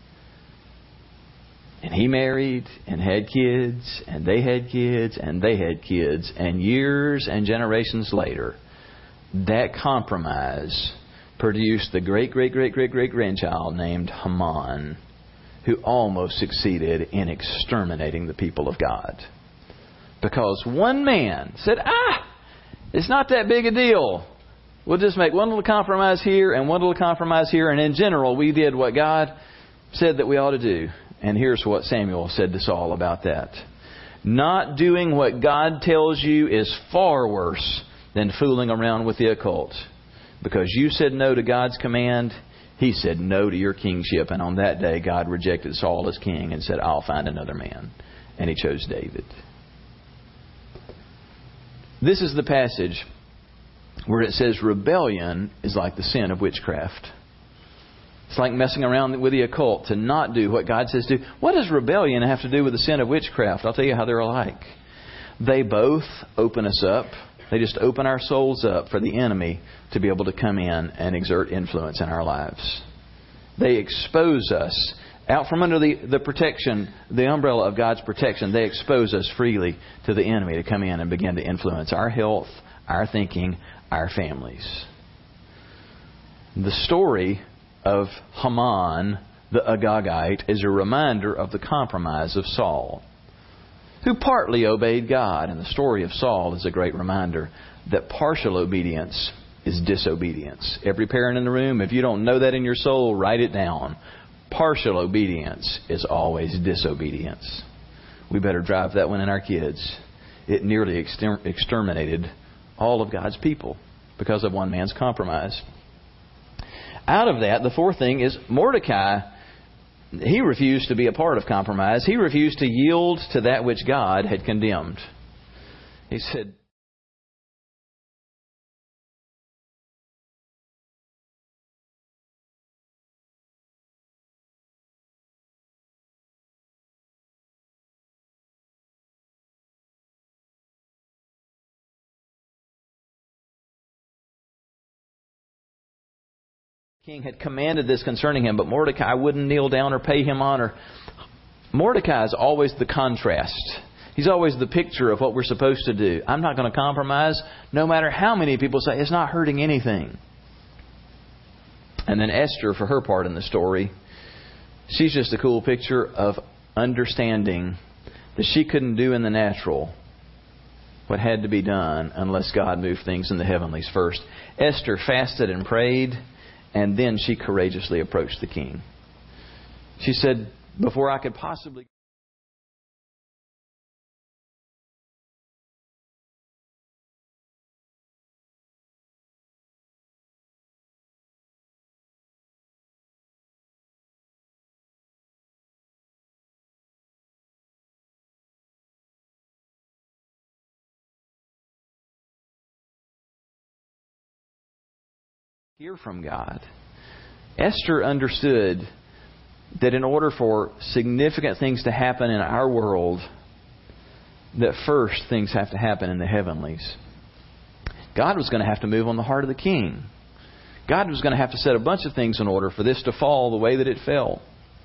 And he married and had kids, and they had kids, and they had kids. And years and generations later, that compromise produced the great, great, great, great, great grandchild named Haman, who almost succeeded in exterminating the people of God. Because one man said, ah, it's not that big a deal. We'll just make one little compromise here and one little compromise here. And in general, we did what God said that we ought to do. And here's what Samuel said to Saul about that. Not doing what God tells you is far worse than fooling around with the occult. Because you said no to God's command, He said no to your kingship. And on that day, God rejected Saul as king and said, I'll find another man. And He chose David. This is the passage where it says rebellion is like the sin of witchcraft. It's like messing around with the occult to not do what God says do. What does rebellion have to do with the sin of witchcraft? I'll tell you how they're alike. They both open us up. They just open our souls up for the enemy to be able to come in and exert influence in our lives. They expose us out from under the, the protection, the umbrella of God's protection. They expose us freely to the enemy to come in and begin to influence our health, our thinking, our families. The story of Haman the Agagite is a reminder of the compromise of Saul, who partly obeyed God. And the story of Saul is a great reminder that partial obedience is disobedience. Every parent in the room, if you don't know that in your soul, write it down. Partial obedience is always disobedience. We better drive that one in our kids. It nearly exter- exterminated all of God's people because of one man's compromise. Out of that, the fourth thing is Mordecai. He refused to be a part of compromise. He refused to yield to that which God had condemned. He said, the king had commanded this concerning him, but Mordecai wouldn't kneel down or pay him honor. Mordecai is always the contrast. He's always the picture of what we're supposed to do. I'm not going to compromise, no matter how many people say it's not hurting anything. And then Esther, for her part in the story, she's just a cool picture of understanding that she couldn't do in the natural what had to be done unless God moved things in the heavenlies first. Esther fasted and prayed, and then she courageously approached the king. She said, before I could possibly hear from God, Esther understood that in order for significant things to happen in our world, that first things have to happen in the heavenlies. God was going to have to move on the heart of the king. God was going to have to set a bunch of things in order for this to fall the way that it fell.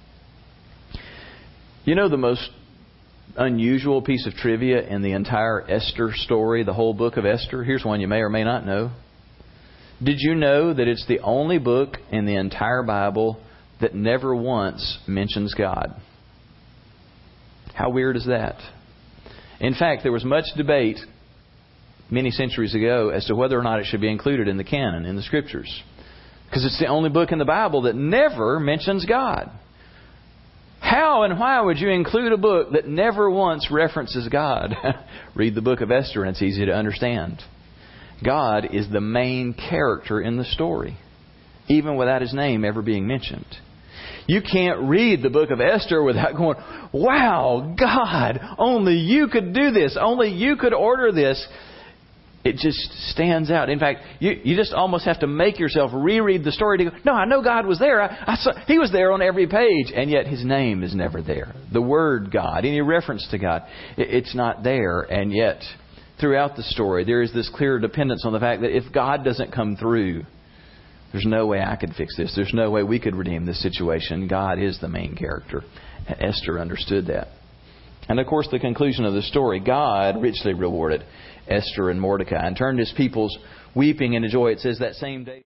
You know the most unusual piece of trivia in the entire Esther story, the whole book of Esther? Here's one you may or may not know. Did you know that it's the only book in the entire Bible that never once mentions God? How weird is that? In fact, there was much debate many centuries ago as to whether or not it should be included in the canon, in the Scriptures. Because it's the only book in the Bible that never mentions God. How and why would you include a book that never once references God? Read the book of Esther and it's easy to understand. God is the main character in the story, even without His name ever being mentioned. You can't read the book of Esther without going, wow, God, only You could do this. Only You could order this. It just stands out. In fact, you, you just almost have to make yourself reread the story to go, no, I know God was there. I, I saw, He was there on every page. And yet His name is never there. The word God, any reference to God, it, it's not there. And yet, throughout the story, there is this clear dependence on the fact that if God doesn't come through, there's no way I could fix this. There's no way we could redeem this situation. God is the main character. Esther understood that. And of course, the conclusion of the story, God richly rewarded Esther and Mordecai and turned His people's weeping into joy. It says that same day.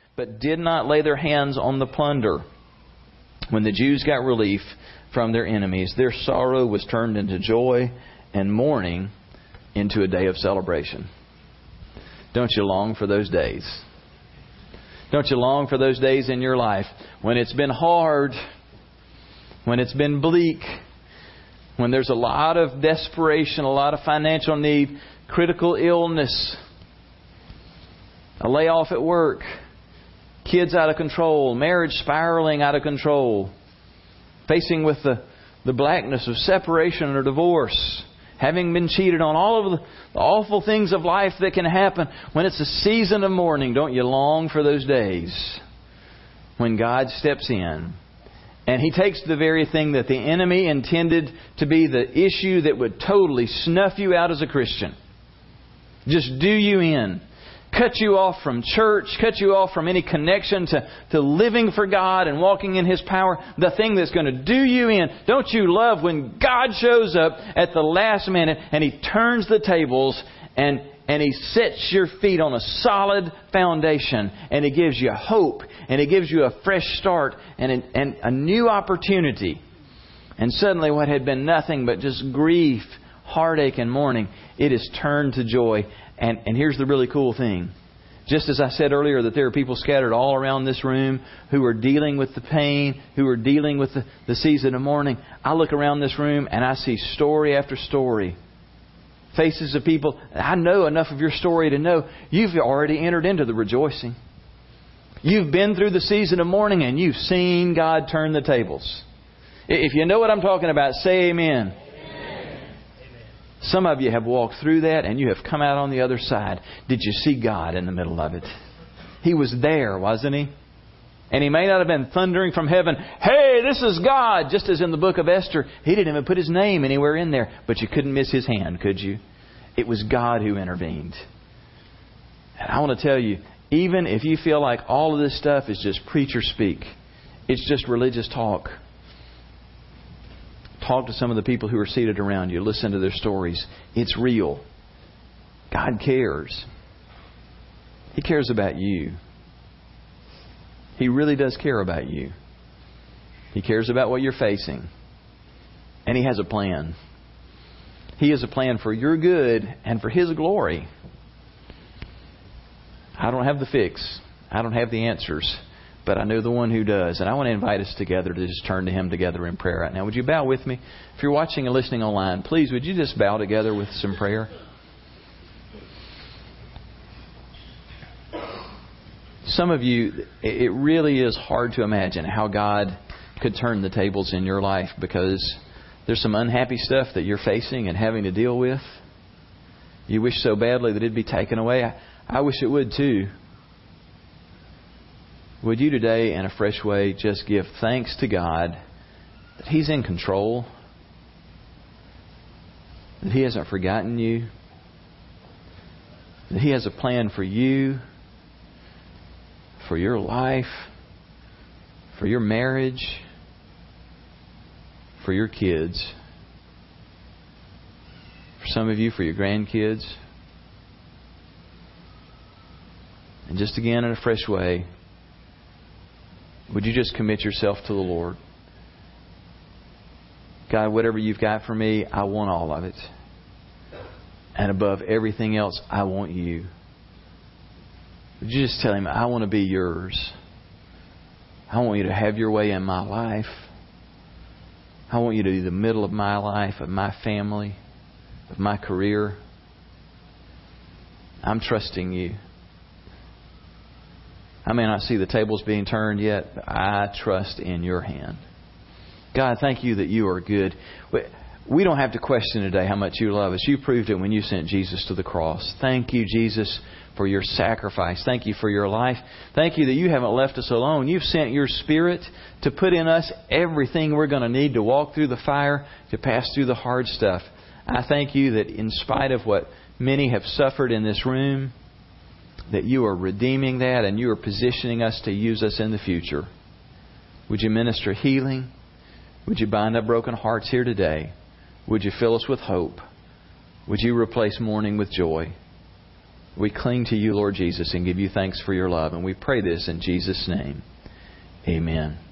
but did not lay their hands on the plunder. When the Jews got relief from their enemies, their sorrow was turned into joy, and mourning into a day of celebration. Don't you long for those days? Don't you long for those days in your life when it's been hard, when it's been bleak, when there's a lot of desperation, a lot of financial need, critical illness, a layoff at work, kids out of control, marriage spiraling out of control, facing with the, the blackness of separation or divorce, having been cheated on, all of the, the awful things of life that can happen. When it's a season of mourning, don't you long for those days when God steps in and He takes the very thing that the enemy intended to be the issue that would totally snuff you out as a Christian, just do you in, cut you off from church, cut you off from any connection to, to living for God and walking in His power, the thing that's going to do you in. Don't you love when God shows up at the last minute and He turns the tables and, and He sets your feet on a solid foundation and He gives you hope and He gives you a fresh start and, and a new opportunity. And suddenly what had been nothing but just grief, heartache and mourning, it is turned to joy. And, and here's the really cool thing. Just as I said earlier that there are people scattered all around this room who are dealing with the pain, who are dealing with the, the season of mourning, I look around this room and I see story after story. Faces of people. I know enough of your story to know you've already entered into the rejoicing. You've been through the season of mourning and you've seen God turn the tables. If you know what I'm talking about, say amen. Some of you have walked through that and you have come out on the other side. Did you see God in the middle of it? He was there, wasn't He? And He may not have been thundering from heaven, "Hey, this is God!" Just as in the book of Esther. He didn't even put His name anywhere in there. But you couldn't miss His hand, could you? It was God who intervened. And I want to tell you, even if you feel like all of this stuff is just preacher speak, it's just religious talk, talk to some of the people who are seated around you. Listen to their stories. It's real. God cares. He cares about you. He really does care about you. He cares about what you're facing. And He has a plan. He has a plan for your good and for His glory. I don't have the fix. I don't have the answers. But I know the one who does. And I want to invite us together to just turn to Him together in prayer right now. Would you bow with me? If you're watching and listening online, please would you just bow together with some prayer? Some of you, it really is hard to imagine how God could turn the tables in your life because there's some unhappy stuff that you're facing and having to deal with. You wish so badly that it'd be taken away. I, I wish it would too. Would you today, in a fresh way, just give thanks to God that He's in control, that He hasn't forgotten you, that He has a plan for you, for your life, for your marriage, for your kids, for some of you, for your grandkids. And just again, in a fresh way, would you just commit yourself to the Lord? God, whatever You've got for me, I want all of it. And above everything else, I want You. Would you just tell Him, I want to be Yours. I want You to have Your way in my life. I want You to be the middle of my life, of my family, of my career. I'm trusting You. I may not see the tables being turned yet, but I trust in Your hand. God, thank You that You are good. We don't have to question today how much You love us. You proved it when You sent Jesus to the cross. Thank You, Jesus, for Your sacrifice. Thank You for Your life. Thank You that You haven't left us alone. You've sent Your Spirit to put in us everything we're going to need to walk through the fire, to pass through the hard stuff. I thank You that in spite of what many have suffered in this room, that You are redeeming that and You are positioning us to use us in the future. Would You minister healing? Would You bind up broken hearts here today? Would You fill us with hope? Would You replace mourning with joy? We cling to You, Lord Jesus, and give You thanks for Your love. And we pray this in Jesus' name. Amen.